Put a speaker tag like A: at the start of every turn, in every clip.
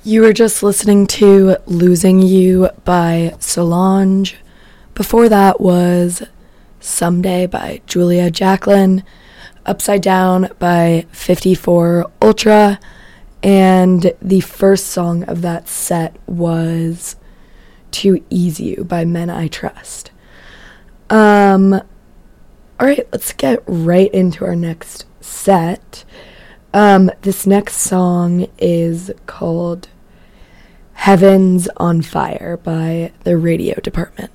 A: You were just listening to Losing You by Solange. Before that was Someday by Julia Jacklin, Upside Down by 54 Ultra, and the first song of that set was To Ease You by Men I Trust. Alright, let's get right into our next set. This next song is called Heaven's on Fire by the Radio Department.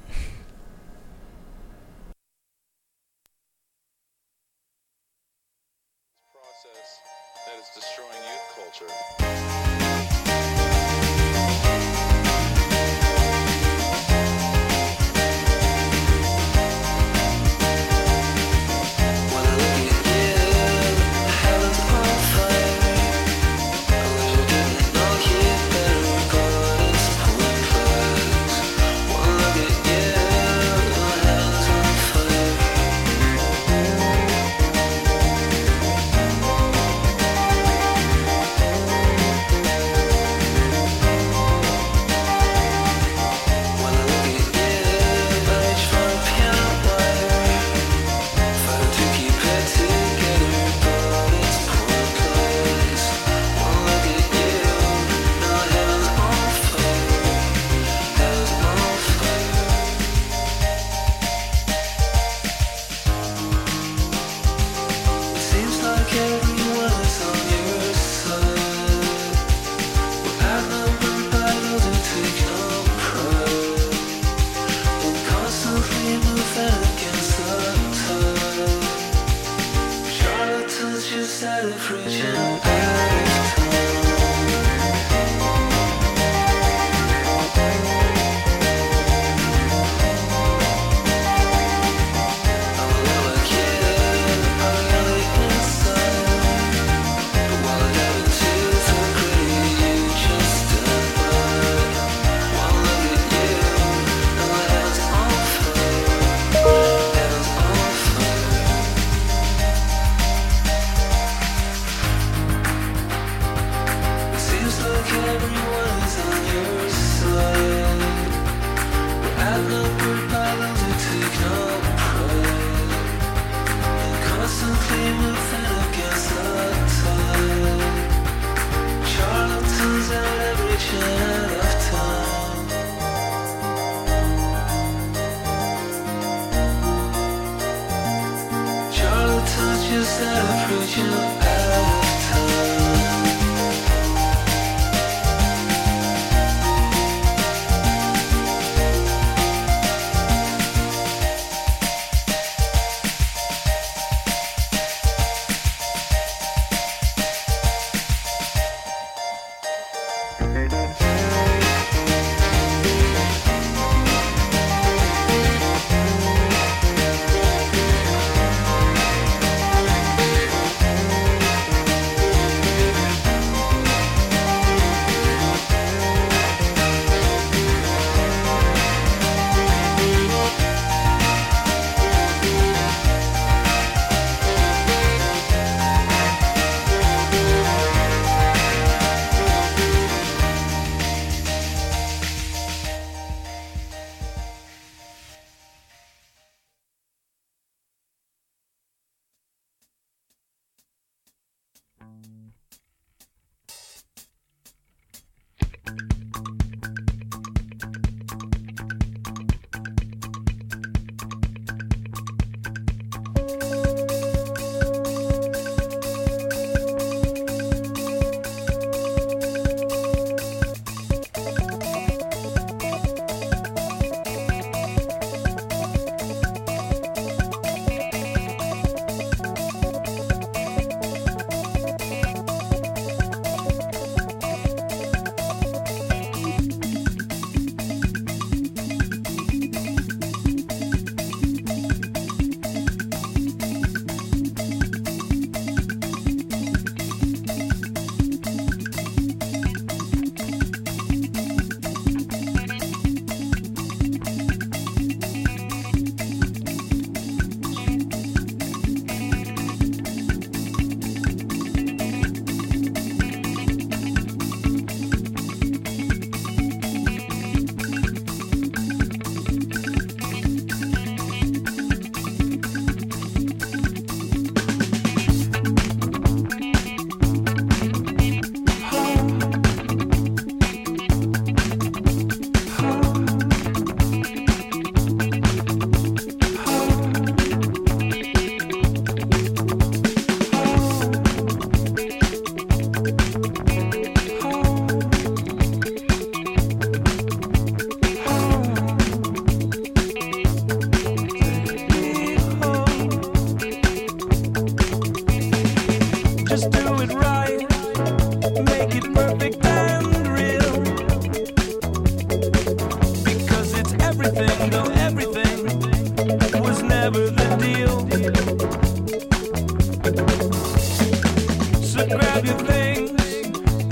B: Process that is destroying youth culture.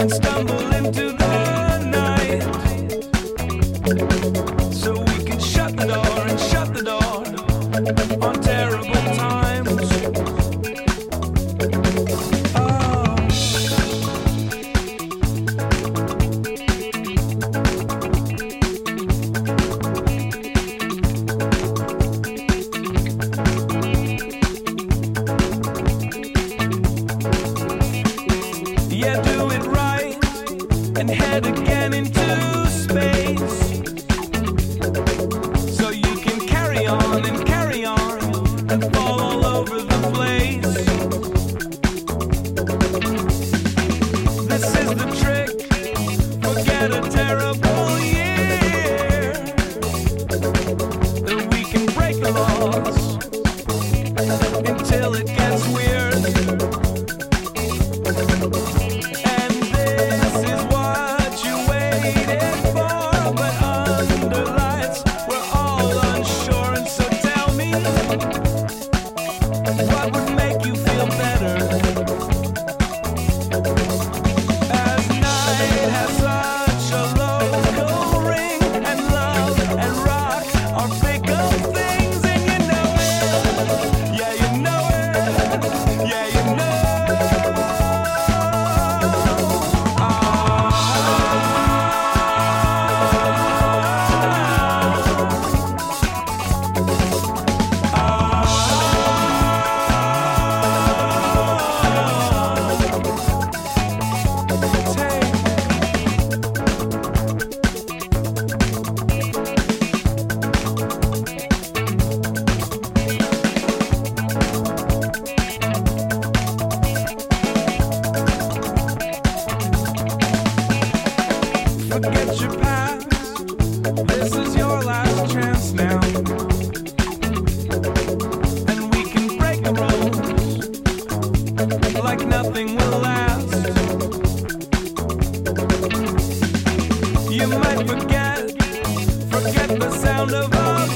C: and stumble into the night, so we can shut the door and shut the door on terrible times. Yeah, do it right and head again into space, so you can carry on and fall all over the place. This is the trick, forget a terrible year, that we can break the laws until it gets weird. And this is what you waited for, but under lights we're all unsure. And so tell me, what would make you feel better? As night has such a local ring, and love and rock are bigger things, and you know it. Yeah, you know it. Yeah, you know. Forget your past, this is your last chance now, and we can break the rules like nothing will last. You might forget the sound of our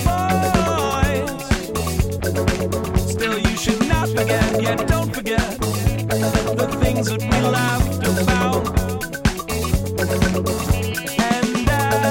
C: voice. Still you should not forget, yet don't forget the things that we laughed about. And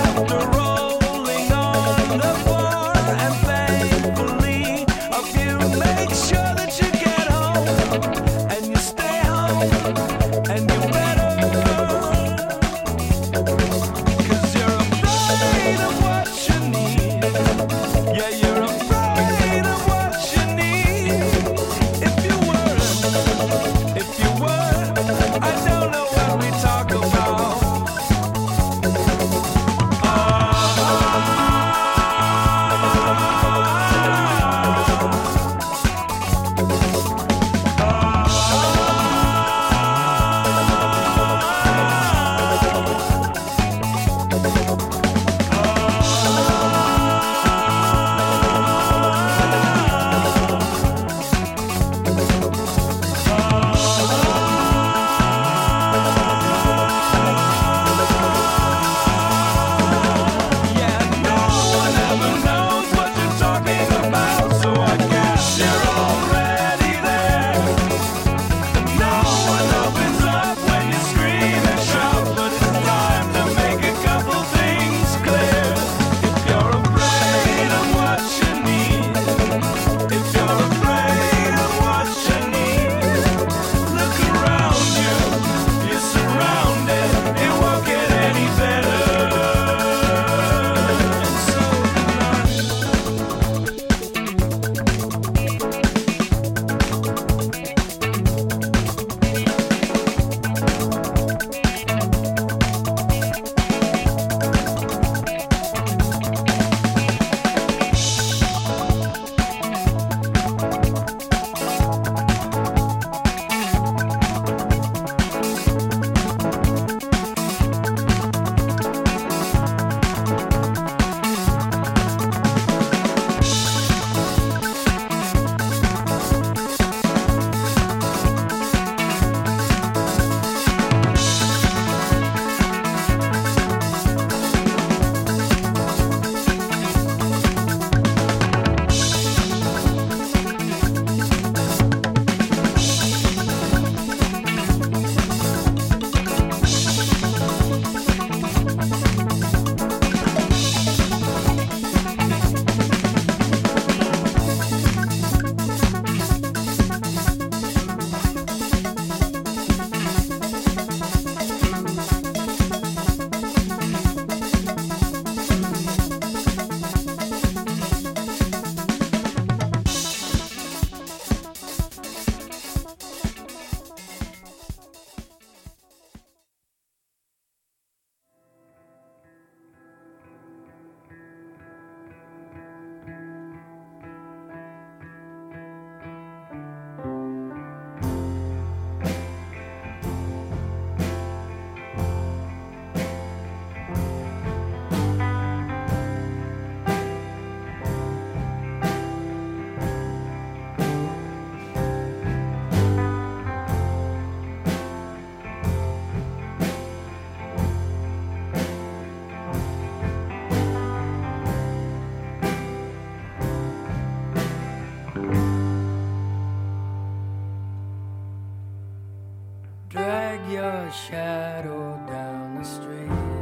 D: a shadow down the street.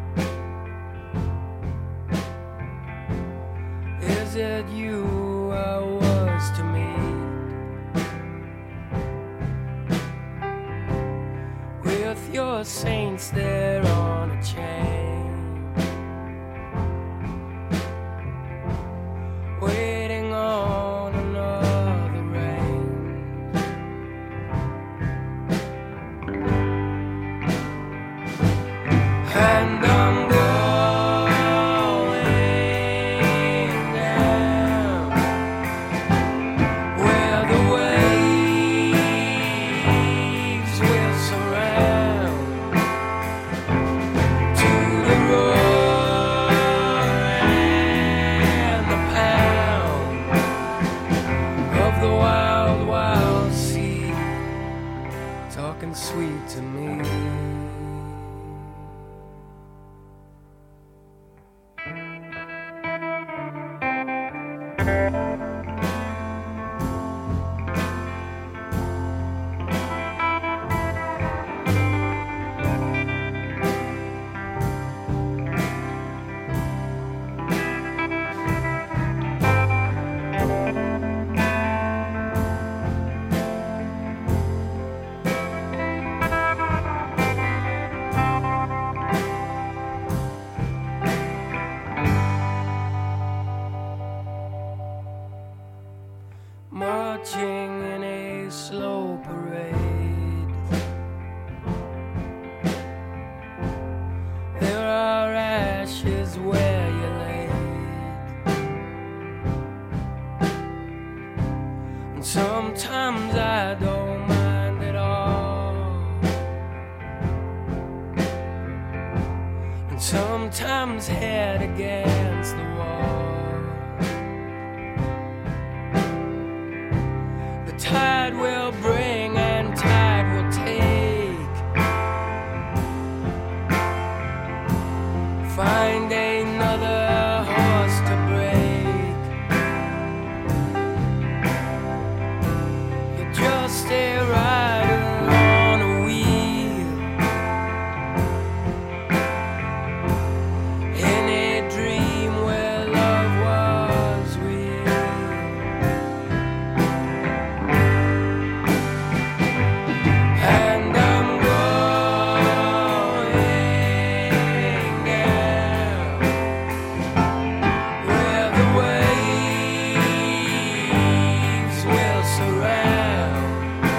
D: Is it you I was to meet? With your saints there on a chain, waiting on another rain. And I'm going down where the waves will surround to the roar and the pound of the wild, wild sea, talking sweet to me. Marching in a slow parade, there are ashes where you laid, and sometimes I don't mind at all, and sometimes head against the wall. Tide will bring and tide will take. Find another horse to break. You're just a rider on a wheel in a dream where love was real. And I'm going down where the waves will surround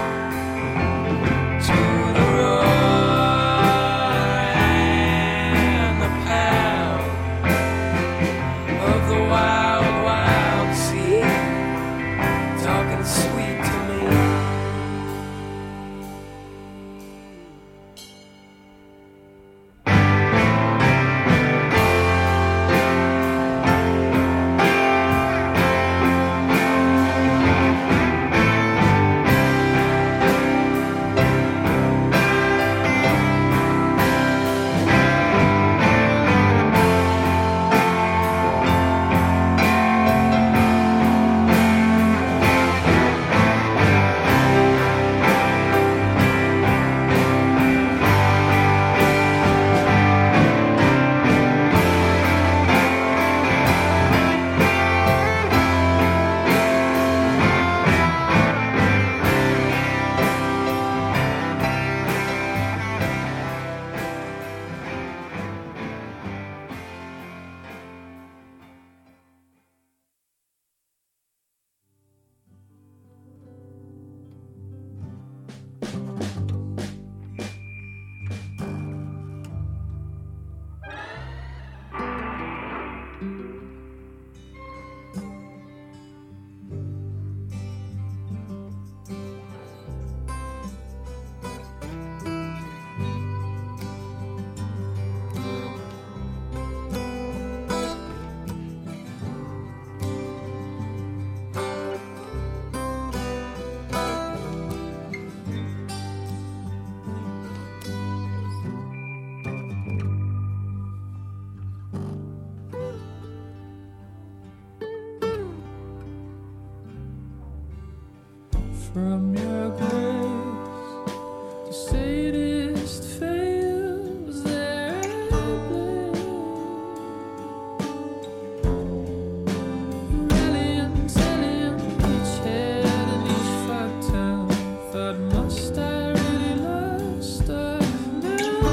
D: to the roar and the pound of the wild, wild sea, talking sweet to me. From your grace to say it is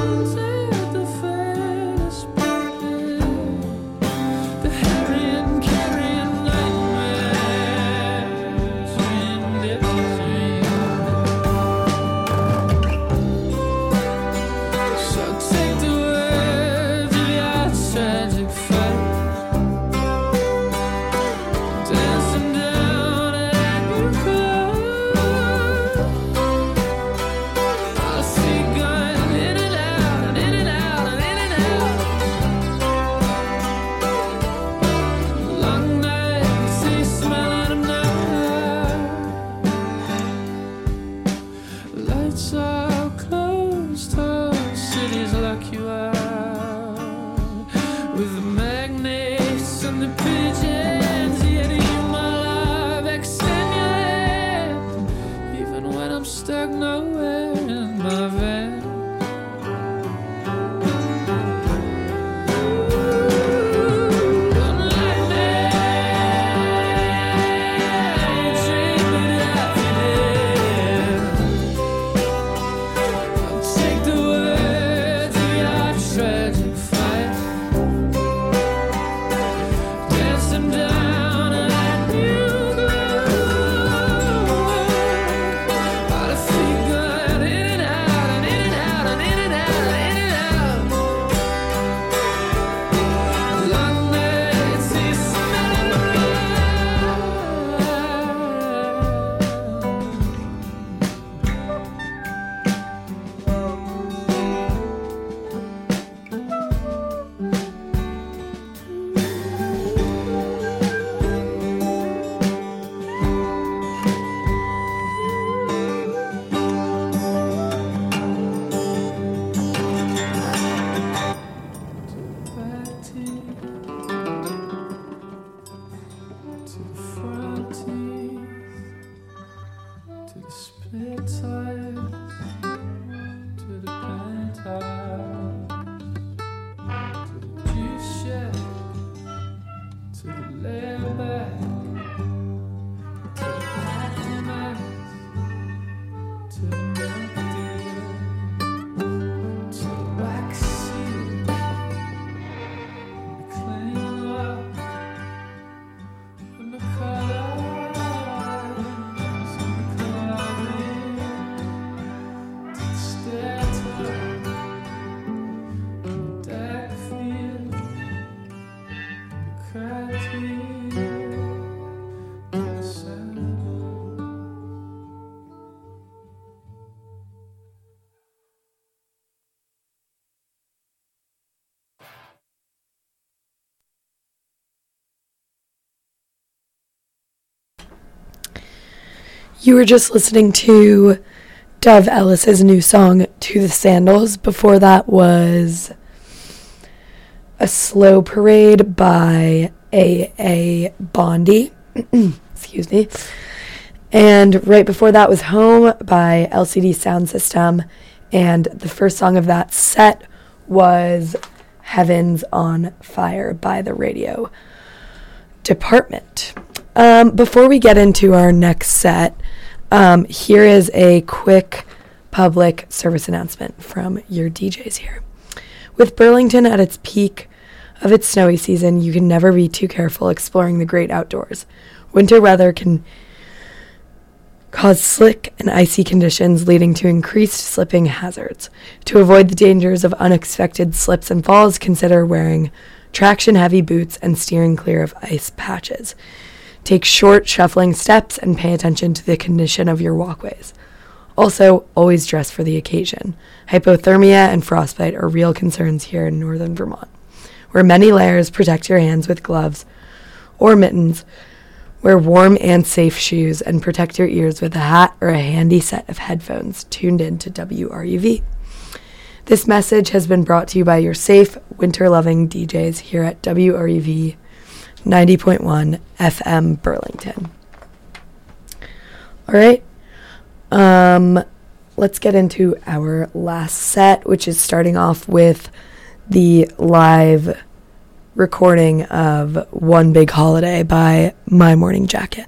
A: You were just listening to Dove Ellis's new song, To the Sandals. Before that was A Slow Parade by A.A. Bondi. Excuse me. And right before that was Home by LCD Sound System. And the first song of that set was Heaven's on Fire by the Radio Department. Before we get into our next set, here is a quick public service announcement from your DJs here. With Burlington at its peak of its snowy season, you can never be too careful exploring the great outdoors. Winter weather can cause slick and icy conditions, leading to increased slipping hazards. To avoid the dangers of unexpected slips and falls, consider wearing traction-heavy boots and steering clear of ice patches. Take short, shuffling steps and pay attention to the condition of your walkways. Also, always dress for the occasion. Hypothermia and frostbite are real concerns here in northern Vermont. Wear many layers, protect your hands with gloves or mittens. Wear warm and safe shoes and protect your ears with a hat or a handy set of headphones tuned in to WRUV. This message has been brought to you by your safe, winter-loving DJs here at WRUV 90.1 FM Burlington. All right. Let's get into our last set, which is starting off with the live recording of One Big Holiday by My Morning Jacket.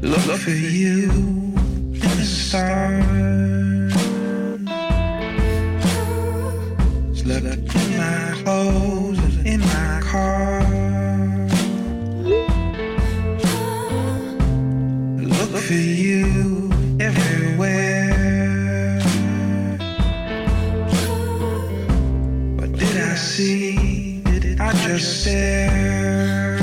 E: look for you in the stars. Slept in my clothes, in my car. Look for you everywhere. What did I see? Did I just stare?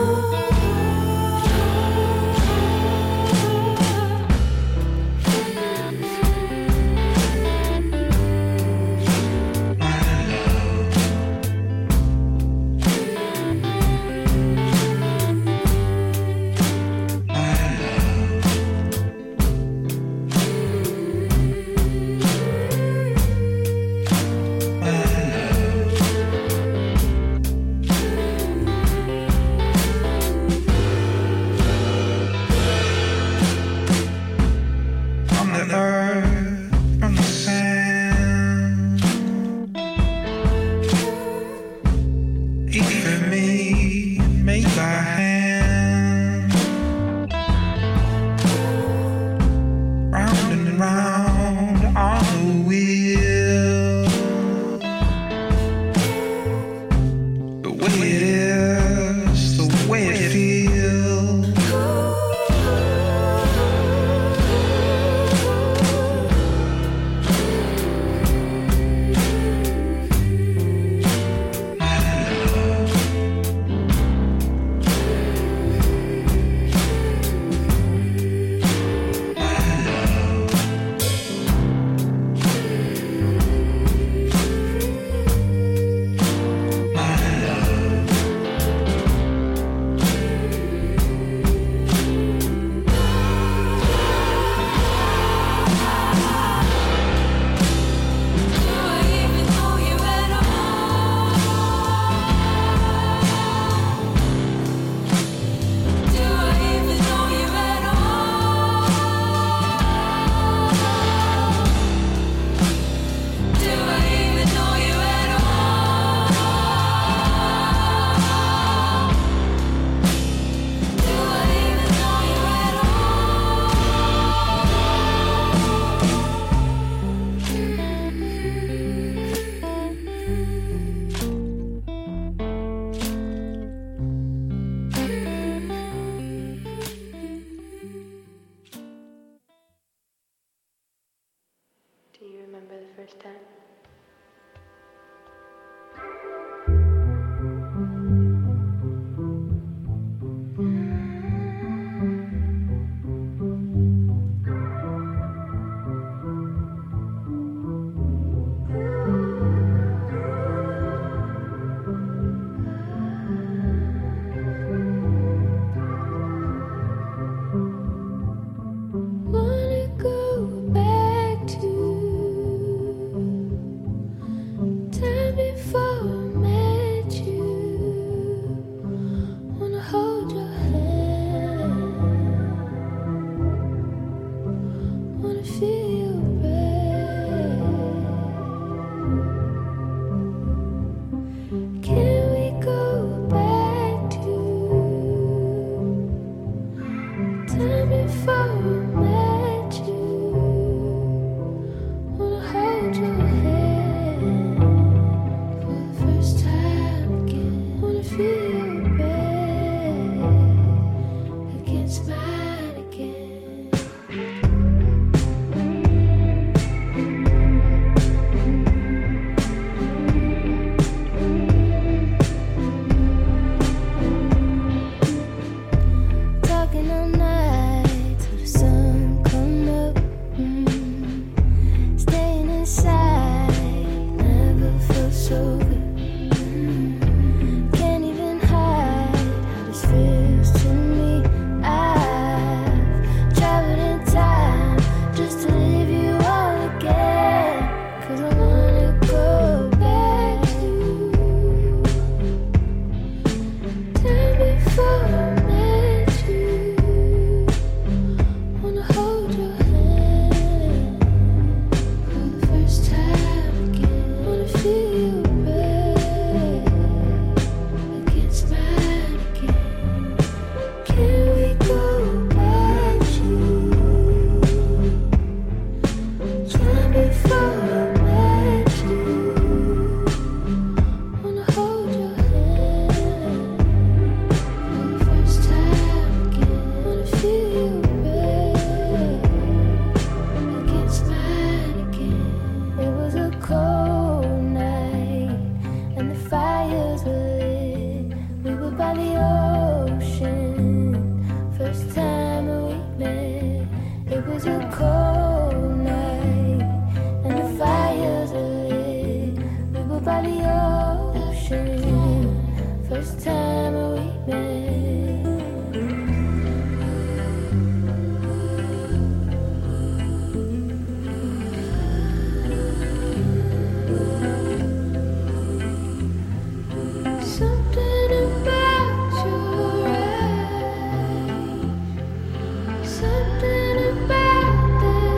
F: Do you remember the first time?
G: Wanna go back to time before I met you. Wanna hold your hand. Wanna feel your breath. Can we go back to time before I met you? Wanna hold your hand for the first time again. Wanna feel your breath against mine again. Talking all night till the sun time we met. It was a cold night, and the fires are lit. We were by the ocean. First time we met. Something about your eyes, something about them.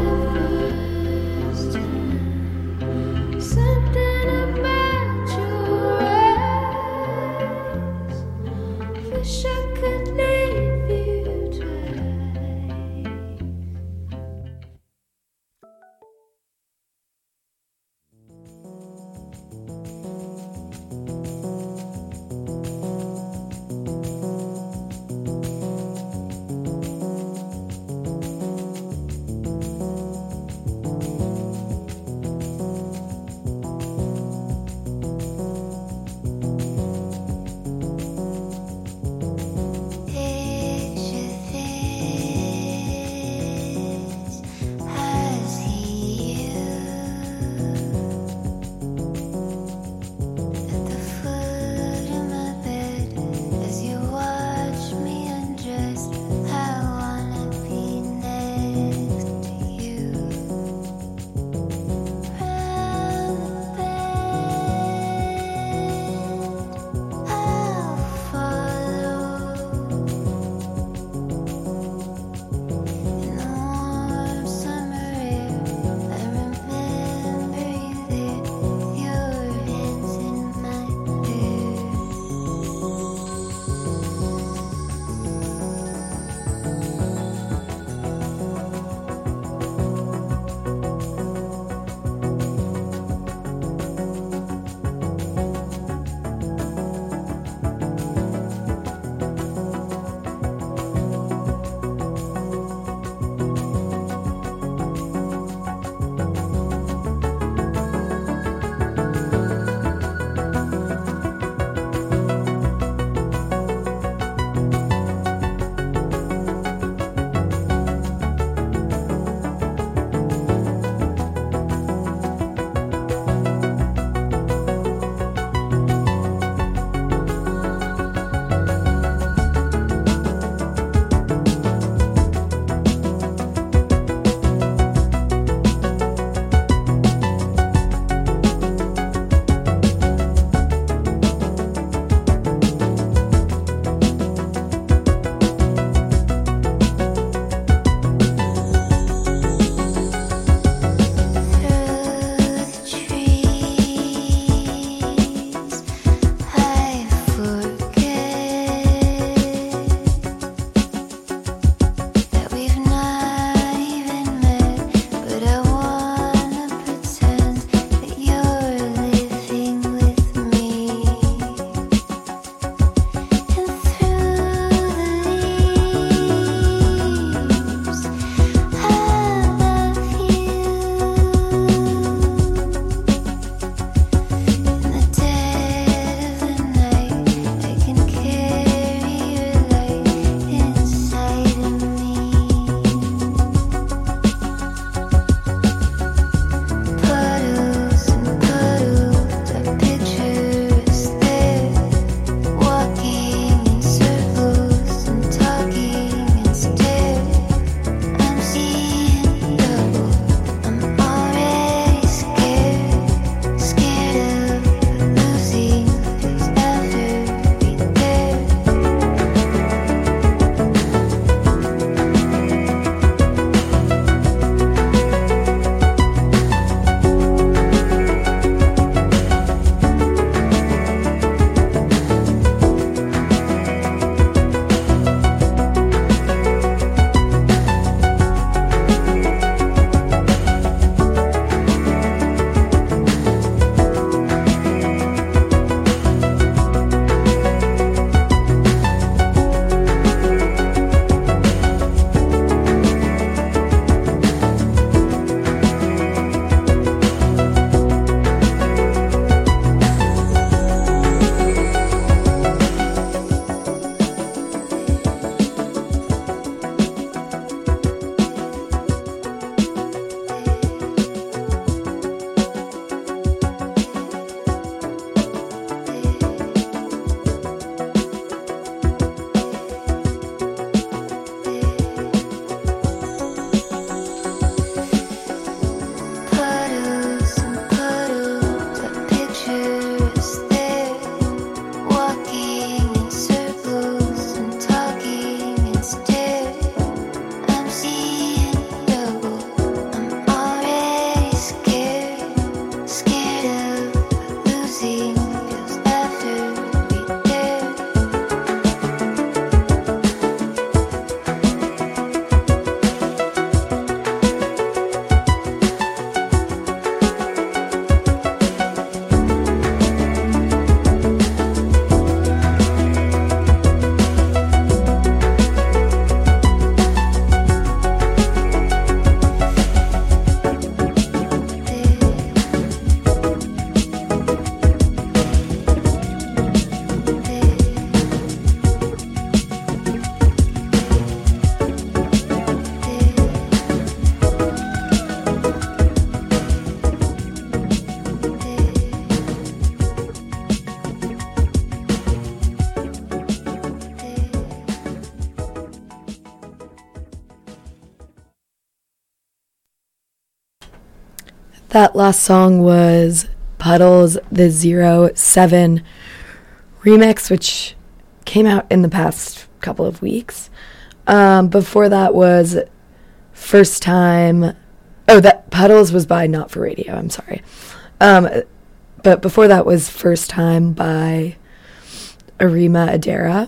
A: That last song was Puddles, the 07 remix, which came out in the past couple of weeks. Before that was First Time. Oh, that Puddles was by Not For Radio, I'm sorry. But before that was First Time by Arima Adara.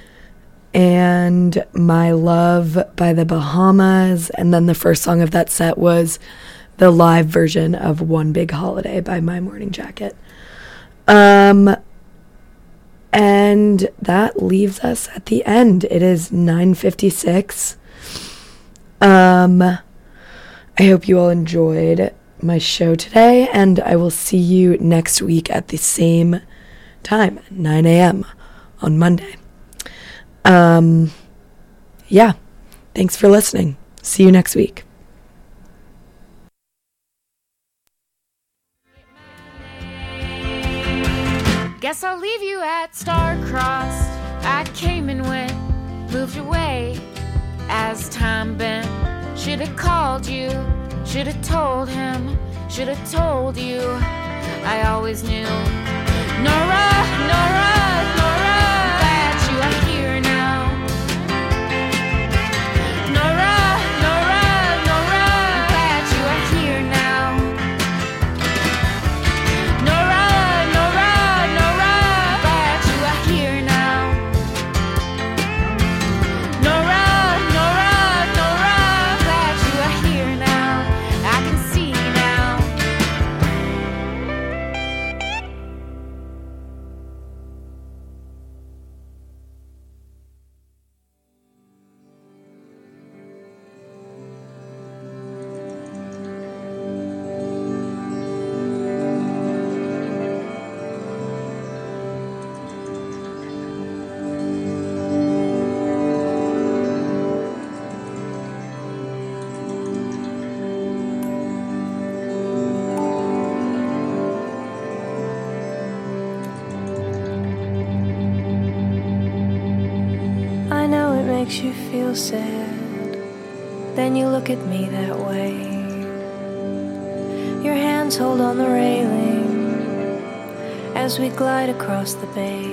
A: And My Love by the Bahamas. And then the first song of that set was the live version of One Big Holiday by My Morning Jacket. And that leaves us at the end. It is 9:56. I hope you all enjoyed my show today, and I will see you next week at the same time, 9 a.m. on Monday. Yeah, thanks for listening. See you next week.
H: Guess I'll leave you at star-crossed. I came and went, moved away as time bent. Should've called you, should've told him, should've told you. I always knew. Nora, Nora, Nora, glad you are here now. Nora, Nora, Nora, glad you are here now. Nora, Nora, Nora, glad you are here now. Nora, Nora, Nora, glad you are here now. I can see now.
I: I know it makes you feel sad. Then you look at me that way. Your hands hold on the railing as we glide across the bay.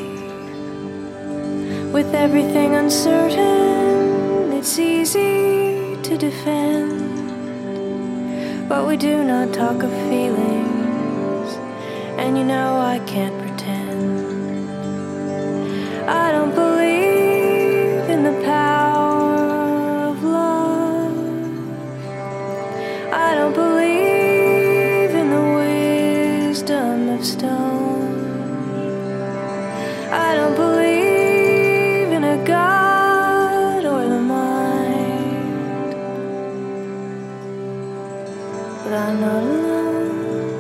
I: With everything uncertain, it's easy to defend. But we do not talk of feelings, and you know I can't pretend. I don't believe in the power of love. I don't believe in the wisdom of stone. I don't believe in a God or the mind. But I'm not alone.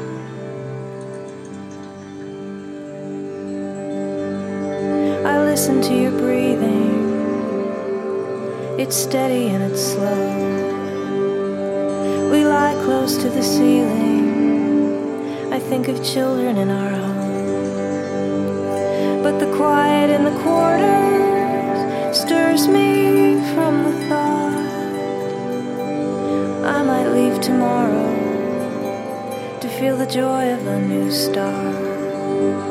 I: I listen to your breathing. It's steady and it's slow. We lie close to the ceiling. I think of children in our home. But the quiet in the quarters stirs me from the thought I might leave tomorrow to feel the joy of a new start.